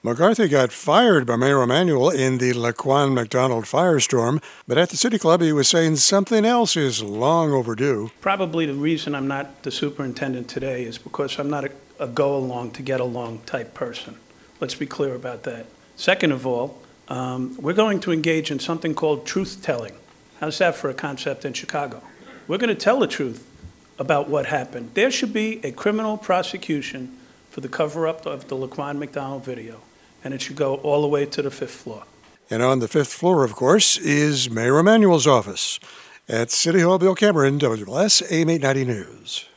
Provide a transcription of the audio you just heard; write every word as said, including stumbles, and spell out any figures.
McCarthy got fired by Mayor Emanuel in the Laquan McDonald firestorm, but at the City Club he was saying something else is long overdue. Probably the reason I'm not the superintendent today is because I'm not a, a go-along to get along type person. Let's be clear about that. Second of all, um, we're going to engage in something called truth-telling. How's that for a concept in Chicago? We're going to tell the truth about what happened. There should be a criminal prosecution for the cover-up of the Laquan McDonald video, and it should go all the way to the fifth floor. And on the fifth floor, of course, is Mayor Emanuel's office. At City Hall, Bill Cameron, W L S A M eight ninety News.